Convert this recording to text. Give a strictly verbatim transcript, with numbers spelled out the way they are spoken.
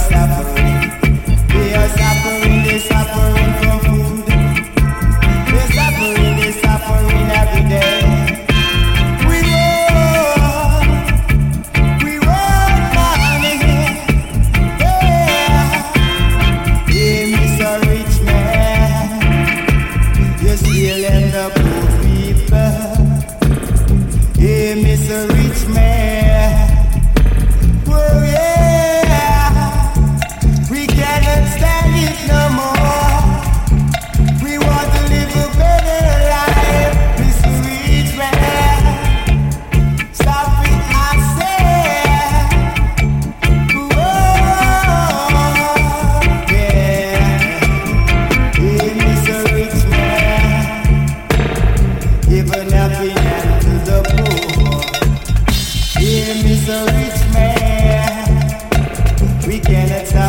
suffering. They are suffering, they suffering for food. They suffering, they suffering every day. We want, we want money. Yeah, yeah, Mister Rich Man, you're stealing the poor people. Yeah, Mister Rich Man. Oh yeah, we cannot stand it no more. We want to live a better life, Mister Rich Man. Stop it, I say. Whoa, yeah, hey, Mister Rich Man, giving nothing to the poor. Yeah, Mister Rich Man, we cannot stop.